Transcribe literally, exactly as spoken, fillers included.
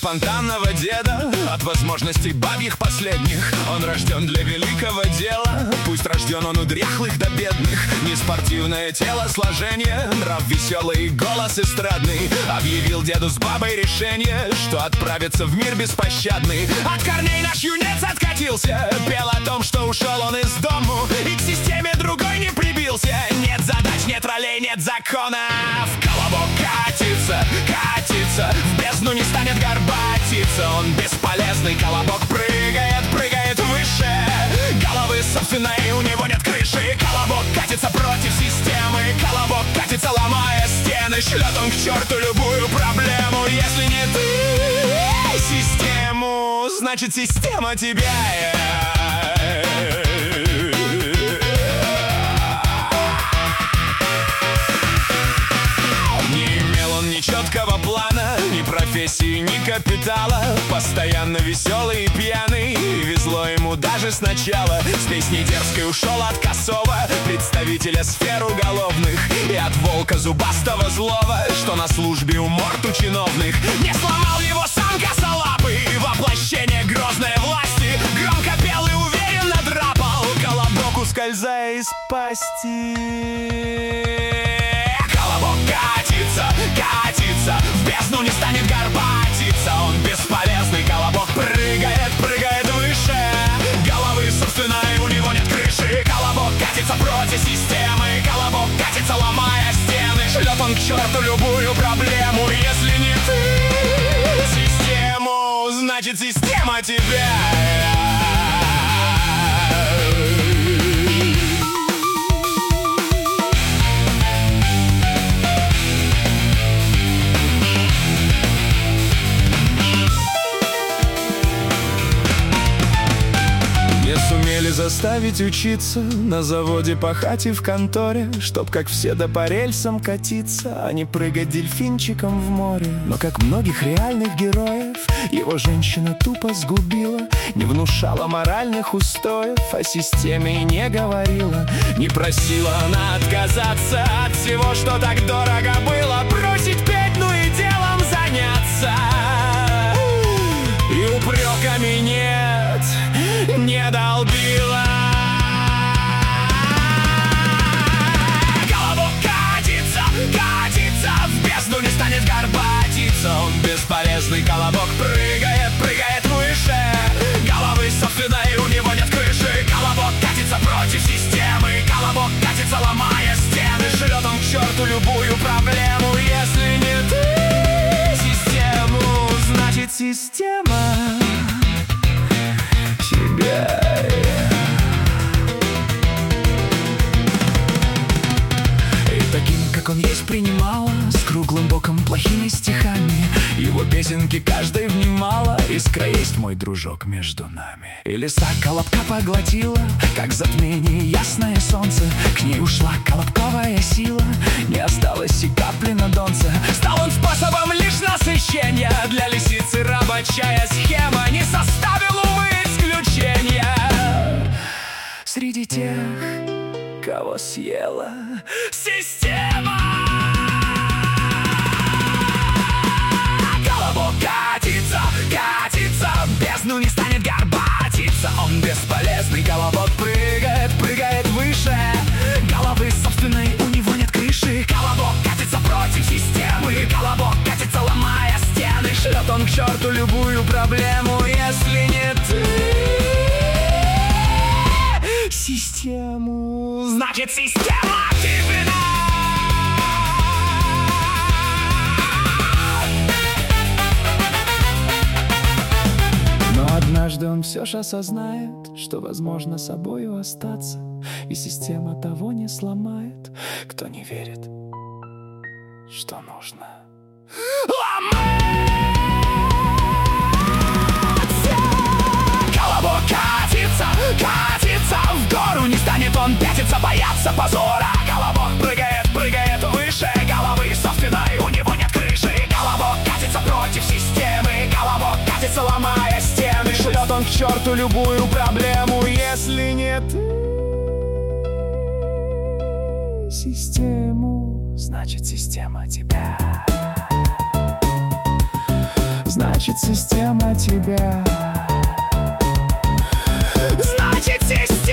спонтанного деда, от возможностей бабьих последних. Он рожден для великого дела, пусть рожден он у дряхлых до бедных. Неспортивное телосложение, нрав веселый и голос эстрадный. Объявил деду с бабой решение, что отправится в мир беспощадный. От корней наш юнец откатился, пел о том, что ушел он из дому и к системе другой не прибился. Нет задач, нет ролей, нет законов. Колобок катится, катится, в бездну не станет горбатиться. Он бесполезный, колобок прыгает, прыгает выше головы собственной, у него нет крыши. Колобок катится против системы, колобок катится, ломая стены. Шлет он к черту любую проблему. Если не ты систему, значит система тебя. Ни четкого плана, ни профессии, ни капитала. Постоянно веселый и пьяный, и везло ему даже сначала. С песней дерзкой ушел от косого представителя сфер уголовных и от волка зубастого злого, что на службе у морд у чиновных. Не сломал его сам косолапый, воплощение грозной власти. Громко пел и уверенно драпал, колобок ускользая из пасти. Колобок катится, катится, в бездну не станет горбатиться. Он бесполезный, колобок прыгает, прыгает выше головы собственной, у него нет крыши. Колобок катится против системы, колобок катится, ломая стены. Шлет он к черту любую проблему. Если не ты систему, значит система тебя. Сумели заставить учиться на заводе, пахать и в конторе, чтоб как все да по рельсам катиться, а не прыгать дельфинчиком в море. Но как многих реальных героев, его женщина тупо сгубила. Не внушала моральных устоев, о системе и не говорила. Не просила она отказаться от всего, что так дорого было. Бросить петь, ну и делом заняться. И упреками нет, не долбила. Колобок катится, катится, в бездну не станет горбатиться. Он бесполезный, колобок прыгает, прыгает выше головы собственной, у него нет крыши. Колобок катится против системы, колобок катится, ломая стены. Шлет он к черту любую проблему. Если не ты систему, значит система тебя. И таким, как он есть, принимала с круглым боком, плохими стихами. Его песенки каждой внимала. Искра есть, мой дружок, между нами. И леса колобка поглотила, как затмение ясное солнце. К ней ушла колобковая сила, не осталось и капли на донце. Стал он способом лишь насыщения, для лисицы рабочая схема не составила, увы, исключения. Среди тех, кого съела система. Колобок катится, катится, в бездну не станет горбатиться. Он бесполезный, колобок прыгает, прыгает выше головы собственной, у него нет крыши. Колобок катится против системы, колобок катится, ломая стены. Шлет он к черту любую проблему. Если не ты систему, значит система тебя. Но однажды он все же осознает, что возможно собою остаться, и система того не сломает, кто не верит, что нужно ломать. Колобок катится, катится, в гору не станет он пятиться, бояться позора. Колобок прыгает, прыгает выше головы собственной, у него нет крыши. Колобок катится против системы, колобок катится, ломая стены. Шлет он к черту любую проблему. Если не ты систему, значит система тебя. Значит, система тебя. Значит, система